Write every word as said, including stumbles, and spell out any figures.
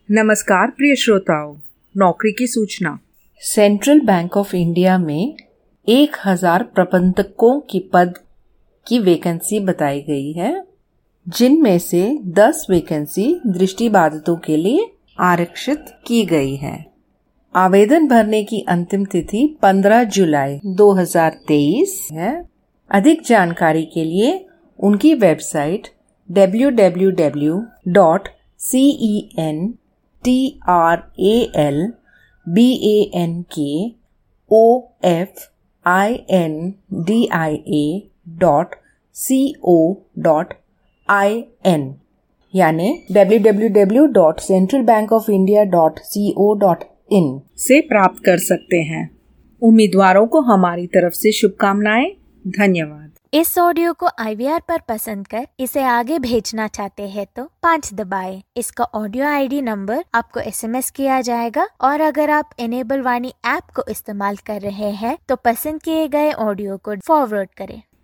नमस्कार प्रिय श्रोताओं, नौकरी की सूचना। सेंट्रल बैंक ऑफ इंडिया में एक हजार प्रबंधकों की पद की वैकेंसी बताई गई है, जिनमें से दस वैकेंसी दृष्टिबाधितों के लिए आरक्षित की गई है। आवेदन भरने की अंतिम तिथि पंद्रह जुलाई दो हज़ार तेईस है। अधिक जानकारी के लिए उनकी website W W W dot C E N T R A L B A N K O F I N D I A dot C O dot I N यानी W W W dot central bank of India dot C O dot in से प्राप्त कर सकते हैं। उम्मीदवारों को हमारी तरफ से शुभकामनाएं। धन्यवाद। इस ऑडियो को आई वी आर पर पसंद कर इसे आगे भेजना चाहते हैं तो पाँच दबाएं। इसका ऑडियो आई डी नंबर आपको एस एम एस किया जाएगा और अगर आप इनेबल वाणी ऐप को इस्तेमाल कर रहे हैं तो पसंद किए गए ऑडियो को फॉरवर्ड करें।